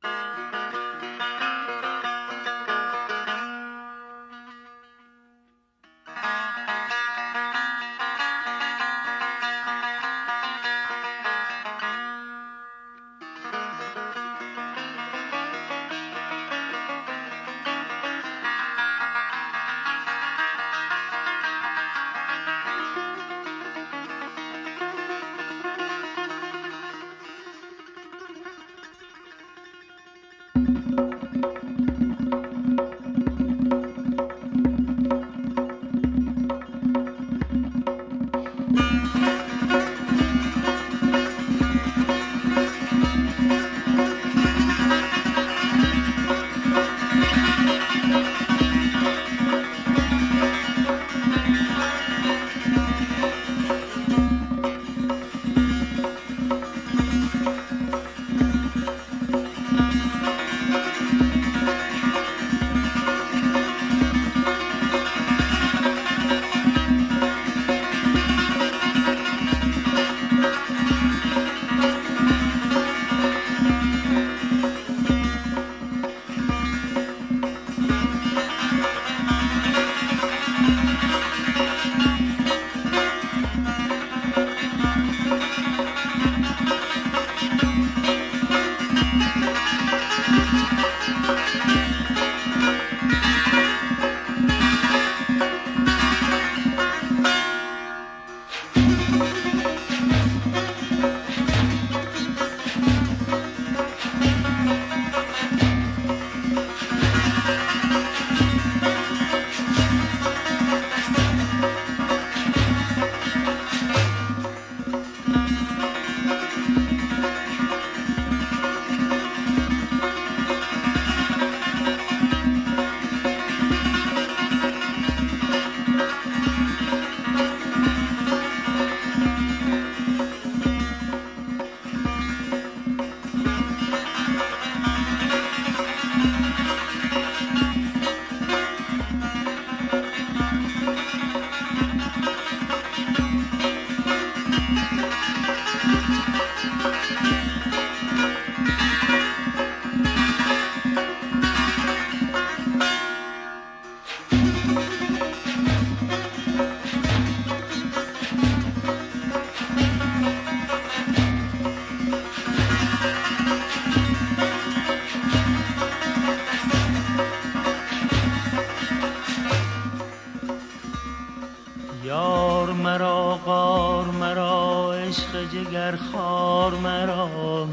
جگر خار مرا،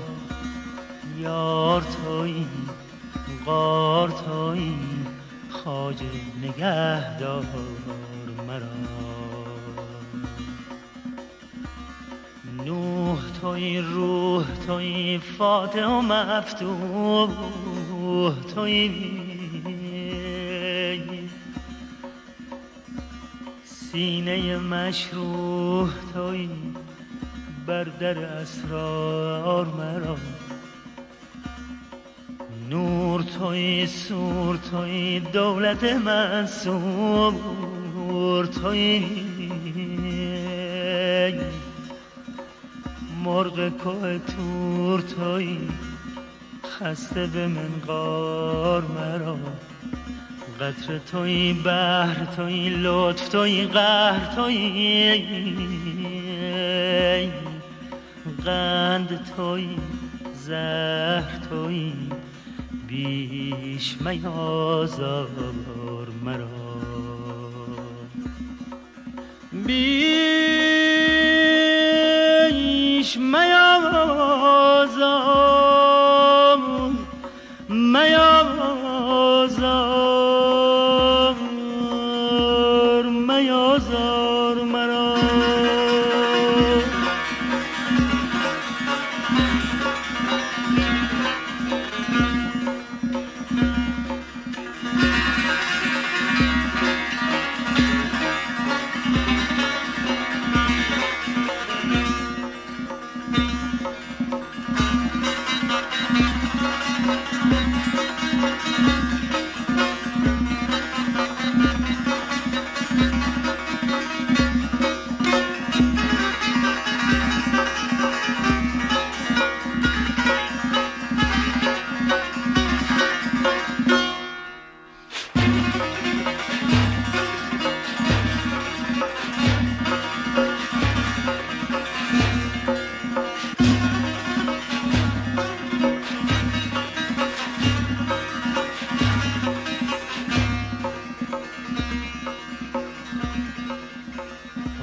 یار تویی غار تویی خواجه نگهدار مرا. نوح تویی روح تویی فاتح و مفتوح تویی، سینه مشروح تویی بر در اسرار مرا. نور تویی سور تویی دولت منصور تویی، مرغ کوه تور تویی خسته به منقار مرا. قطره تویی بحر تویی لطف تویی قهر تویی، قند تویی زهر تویی بیش میازار مرا. بیش میازار میازار مرا.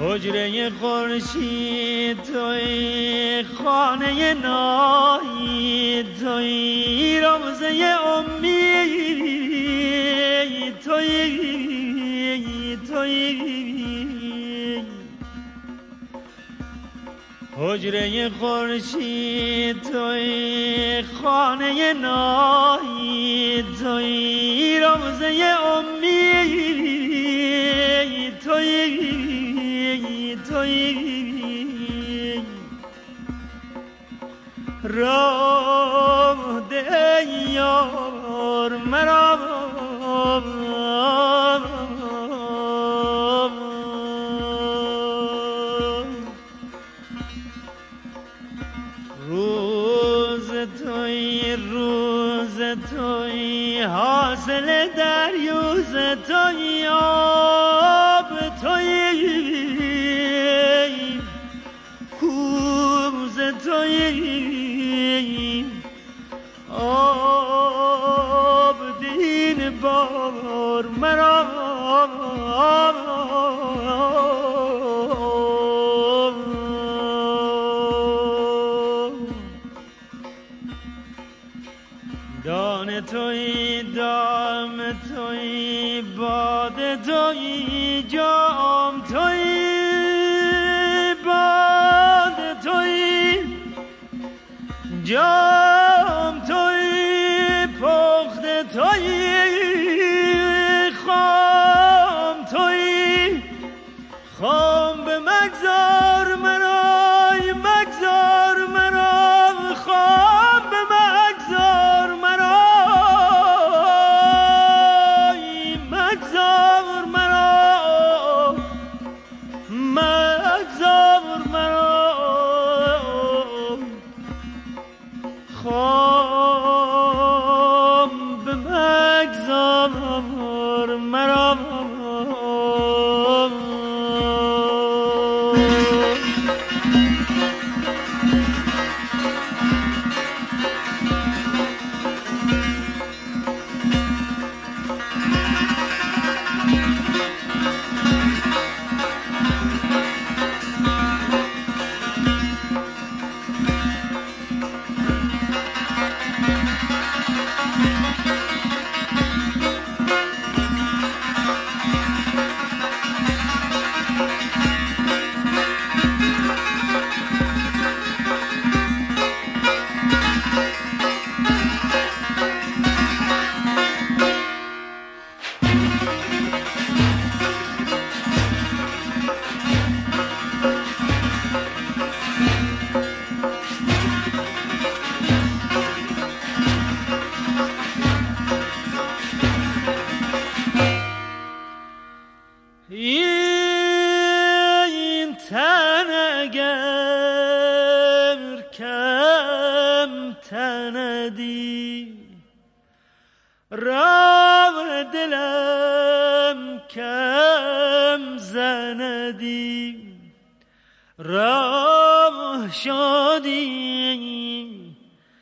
حجره خورشید توی، خانه نایی توی، روزه امید توی. حجره خورشید توی، خانه نایی توی، روزه امید توی. راه ده یار مرا، روز توی، حاصل دریوز توی، آب توی، کوز توی، آب دین بار مرا. دان توی، دام توی، باد توی، جام توی، باد توی، جام توی، پخت توی، خام توی، خام به مگذار مرا، مگذار مرا، خام به مگذار مرا، مگذار مرا، مگذار مرا، خام به مگذار مرا. این تن اگر کم تندی، راه دلم کم زندی، راه شدیم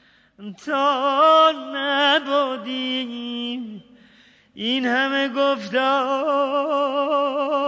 تا نبودیم این همه گفتار